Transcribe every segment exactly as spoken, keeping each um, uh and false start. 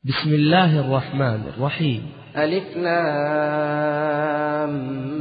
بسم الله الرحمن الرحيم. ألف لام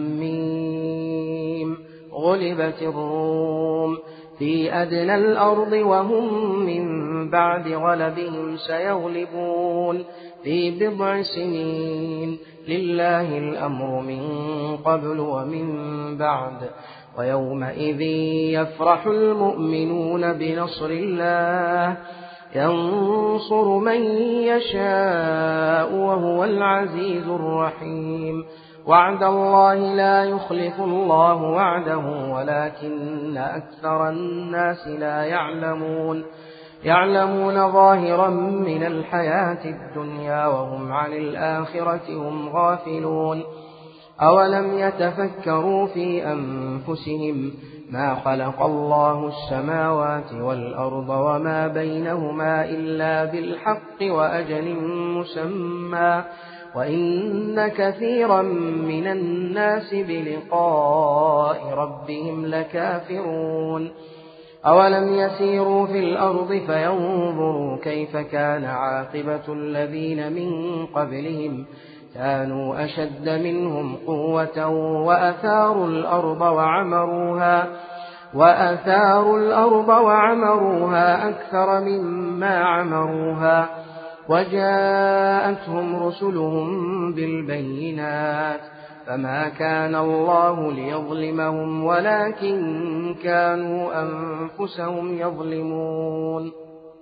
ميم. غلبت الروم في أدنى الأرض وهم من بعد غلبهم سيغلبون في بضع سنين. لله الأمر من قبل ومن بعد ويومئذ يفرح المؤمنون بنصر الله ينصر من يشاء وهو العزيز الرحيم. وعد الله لا يخلف الله وعده ولكن أكثر الناس لا يعلمون يعلمون ظاهرا من الحياة الدنيا وهم عن الآخرة هم غافلون. أولم يتفكروا في أنفسهم ما خلق الله السماوات والأرض وما بينهما إلا بالحق وأجل مسمى وإن كثيرا من الناس بلقاء ربهم لكافرون. أولم يسيروا في الأرض فينظروا كيف كان عاقبة الذين من قبلهم كانوا أشد منهم قوة وأثاروا الأرض وعمروها وأثاروا الأرض وعمروها أكثر مما عمروها وجاءتهم رسلهم بالبينات فما كان الله ليظلمهم ولكن كانوا أنفسهم يظلمون.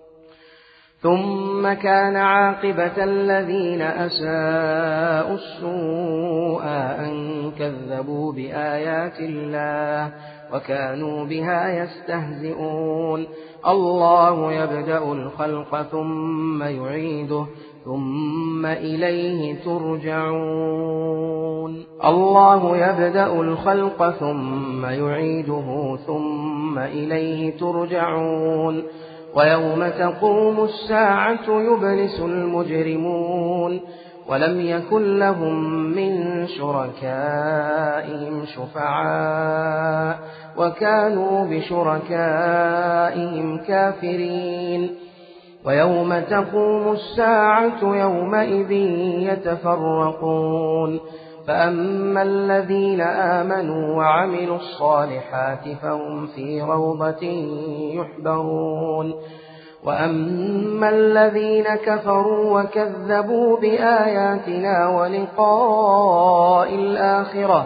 ثم كان عاقبة الذين أساءوا السوء أن كذبوا بآيات الله وكانوا بها يستهزئون. الله يبدأ الخلق ثم يعيده ثم إليه ترجعون. الله يبدأ الخلق ثم يعيده ثم إليه ترجعون. ويوم تقوم الساعة يبلس المجرمون ولم يكن لهم من شركائهم شفعاء وكانوا بشركائهم كافرين. ويوم تقوم الساعة يومئذ يتفرقون فأما الذين آمنوا وعملوا الصالحات فهم في روضة يحبرون وأما الذين كفروا وكذبوا بآياتنا ولقاء الآخرة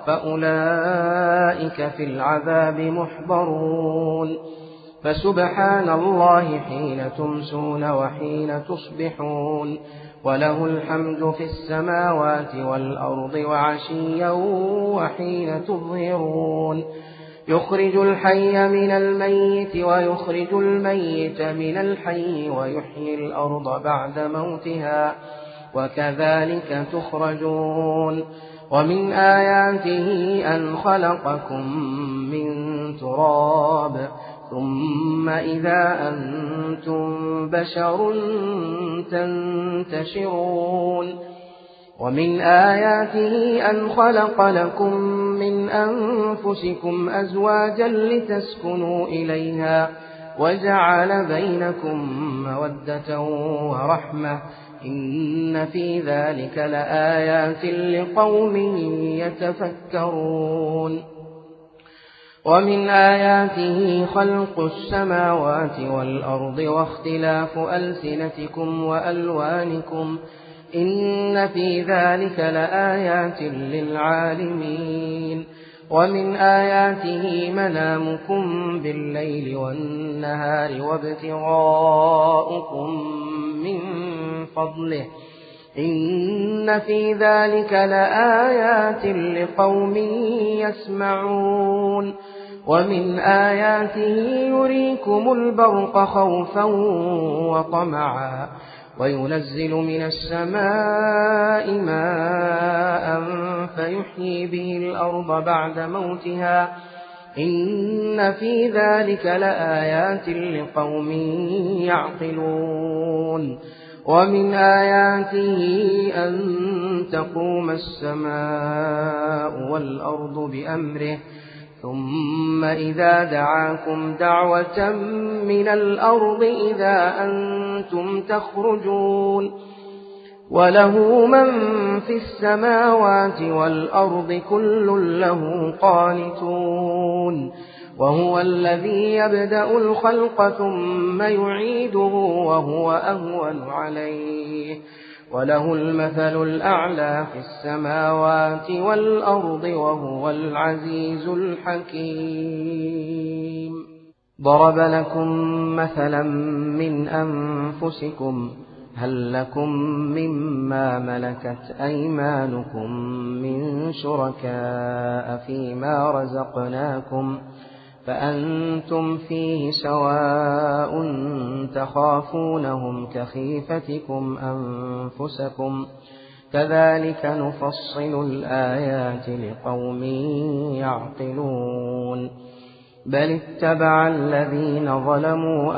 فأولئك في العذاب محضرون. فسبحان الله حين تمسون وحين تصبحون وله الحمد في السماوات والأرض وعشيا وحين تظهرون. يخرج الحي من الميت ويخرج الميت من الحي ويحيي الأرض بعد موتها وكذلك تخرجون. ومن آياته أن خلقكم من تراب ثم إذا أنتم بشر تنتشرون. ومن آياته أن خلق لكم من أنفسكم أزواجا لتسكنوا إليها وجعل بينكم مودة ورحمة إن في ذلك لآيات لقوم يتفكرون. ومن آياته خلق السماوات والأرض واختلاف ألسنتكم وألوانكم إن في ذلك لآيات للعالمين. ومن آياته منامكم بالليل والنهار وابتغاؤكم من فضله إن في ذلك لآيات لقوم يسمعون. ومن آياته يريكم البرق خوفا وطمعا وينزل من السماء ماء فيحيي به الأرض بعد موتها إن في ذلك لآيات لقوم يعقلون. ومن آياته أن تقوم السماء والأرض بأمره ثم إذا دعاكم دعوة من الأرض إذا أنتم أنتم تخرجون وله من في السماوات والأرض كل له قانتون وهو الذي يبدأ الخلق ثم يعيده وهو أهون عليه وله المثل الأعلى في السماوات والأرض وهو العزيز الحكيم. ضرب لكم مثلا من أنفسكم هل لكم مما ملكت أيمانكم من شركاء فيما رزقناكم فأنتم فيه سواء تخافونهم كخيفتكم أنفسكم كذلك نفصل الآيات لقوم يعقلون بل اتبع الذين ظلموا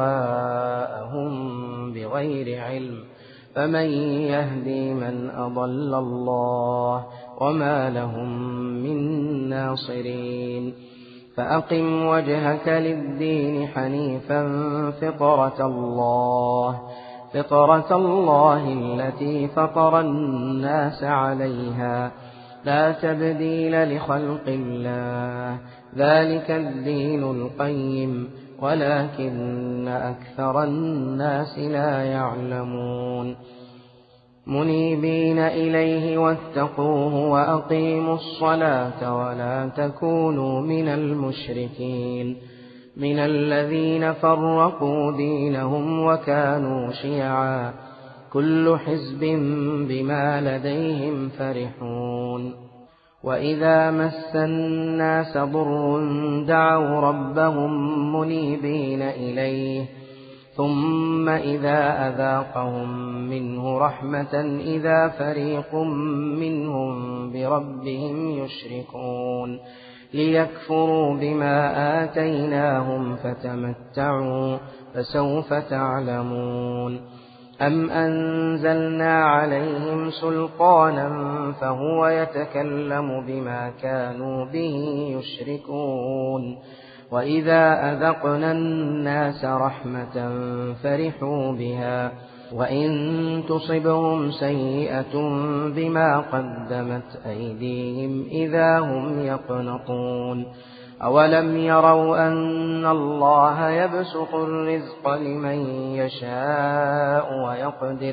أهواءهم بغير علم فمن يهدي من أضل الله وما لهم من ناصرين فأقم وجهك للدين حنيفا فطرة الله فطرة الله التي فطر الناس عليها لا تبديل لخلق الله ذلك الدين القيم ولكن أكثر الناس لا يعلمون منيبين إليه واتقوه وأقيموا الصلاة ولا تكونوا من المشركين من الذين فرقوا دينهم وكانوا شيعا كل حزب بما لديهم فرحون وإذا مس الناس ضر دعوا ربهم منيبين إليه ثم إذا أذاقهم منه رحمة إذا فريق منهم بربهم يشركون ليكفروا بما آتيناهم فتمتعوا فسوف تعلمون أم أنزلنا عليهم سلطانا فهو يتكلم بما كانوا به يشركون وإذا أذقنا الناس رحمة فرحوا بها وإن تصبهم سيئة بما قدمت أيديهم إذا هم يقنطون أولم يروا أن الله يبسط الرزق لمن يشاء ويقدر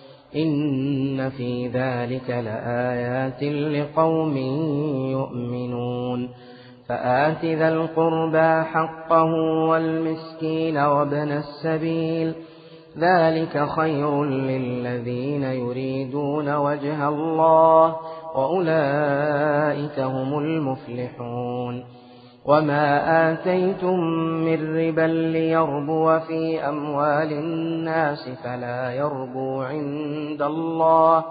إن في ذلك لآيات لقوم يؤمنون فآت ذا القربى حقه والمسكين وابن السبيل ذلك خير للذين يريدون وجه الله وأولئك هم المفلحون وما آتيتم من ربا ليربو في أموال الناس فلا يربو عند الله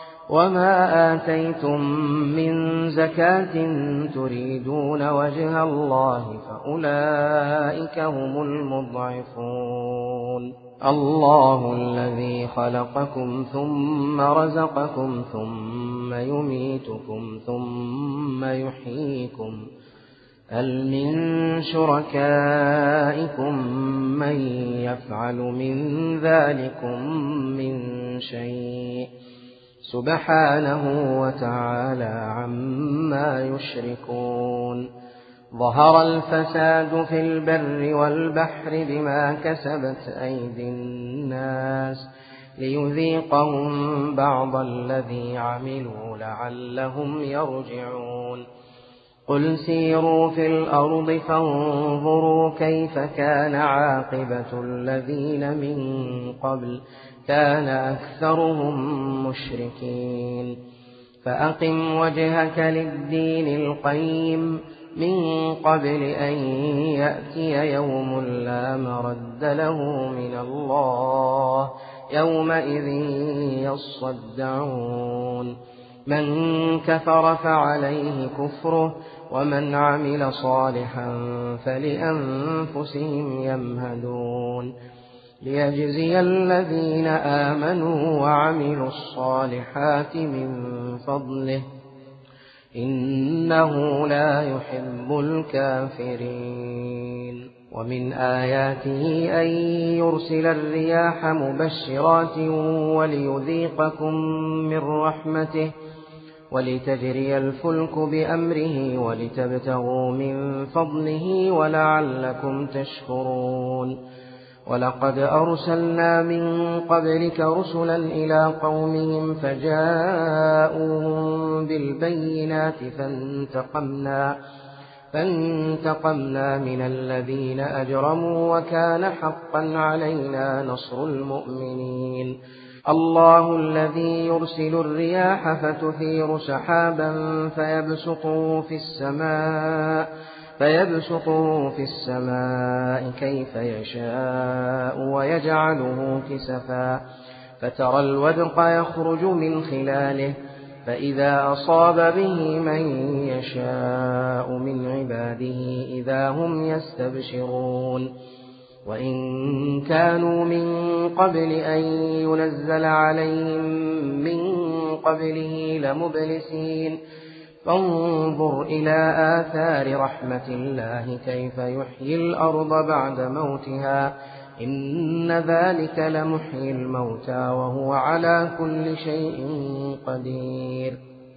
وما آتيتم من زكاة تريدون وجه الله فأولئك هم المضعفون الله الذي خلقكم ثم رزقكم ثم يميتكم ثم يحييكم هل من شركائكم من يفعل من ذلكم من شيء سبحانه وتعالى عما يشركون ظهر الفساد في البر والبحر بما كسبت أيدي الناس ليذيقهم بعض الذي عملوا لعلهم يرجعون قل سيروا في الأرض فانظروا كيف كان عاقبة الذين من قبل كان أكثرهم مشركين فأقم وجهك للدين القيم من قبل أن يأتي يوم لا مرد له من الله يومئذ يصدعون من كفر فعليه كفره ومن عمل صالحا فلأنفسهم يمهدون ليجزي الذين آمنوا وعملوا الصالحات من فضله إنه لا يحب الكافرين ومن آياته أن يرسل الرياح مبشرات وليذيقكم من رحمته ولتجري الفلك بأمره ولتبتغوا من فضله ولعلكم تشكرون ولقد أرسلنا من قبلك رسلا إلى قومهم فجاءوهم بالبينات فانتقمنا فانتقمنا من الذين أجرموا وكان حقا علينا نصر المؤمنين الله الذي يرسل الرياح فتثير سحابا فيبسطه في السماء فيبسطه في السماء كيف يشاء ويجعله كسفا فترى الودق يخرج من خلاله فإذا أصاب به من يشاء من عباده إذا هم يستبشرون وإن كانوا من قبل أن ينزل عليهم من قبله لمبلسين فانظر إلى آثار رحمة الله كيف يحيي الأرض بعد موتها إن ذلك لمحيي الموتى وهو على كل شيء قدير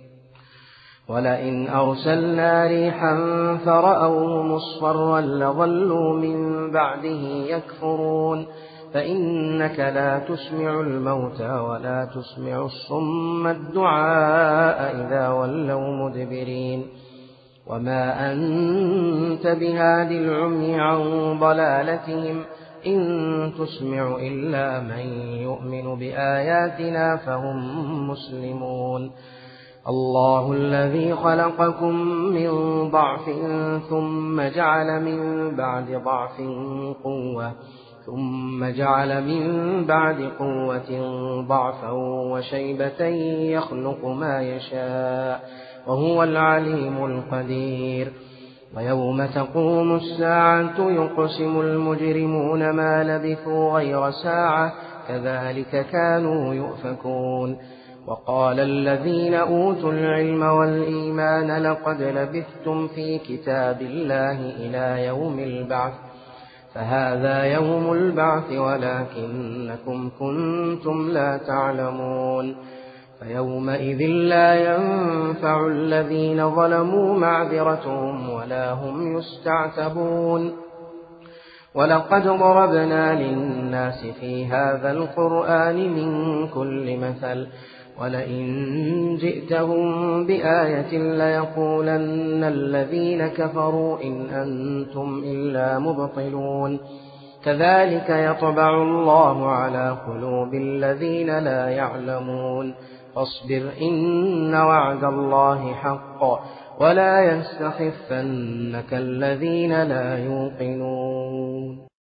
ولئن أرسلنا ريحا فرأوه مصفرا لظلوا من بعده يكفرون فإنك لا تسمع الموتى ولا تسمع الصم الدعاء إذا ولوا مدبرين وما أنت بهاد العمي عن ضلالتهم إن تسمع إلا من يؤمن بآياتنا فهم مسلمون الله الذي خلقكم من ضعف ثم جعل من بعد ضعف قوة ثم جعل من بعد قوة ضعفا وشيبة يخلق ما يشاء وهو العليم القدير ويوم تقوم الساعة يقسم المجرمون ما لبثوا غير ساعة كذلك كانوا يؤفكون وقال الذين أوتوا العلم والإيمان لقد لبثتم في كتاب الله إلى يوم البعث فهذا يوم البعث ولكنكم كنتم لا تعلمون فيومئذ لا ينفع الذين ظلموا معذرتهم ولا هم يستعتبون ولقد ضربنا للناس في هذا القرآن من كل مثل ولئن جئتهم بآية ليقولن الذين كفروا إن أنتم إلا مبطلون كذلك يطبع الله على قلوب الذين لا يعلمون فاصبر إن وعد الله حق ولا يستخفنك الذين لا يوقنون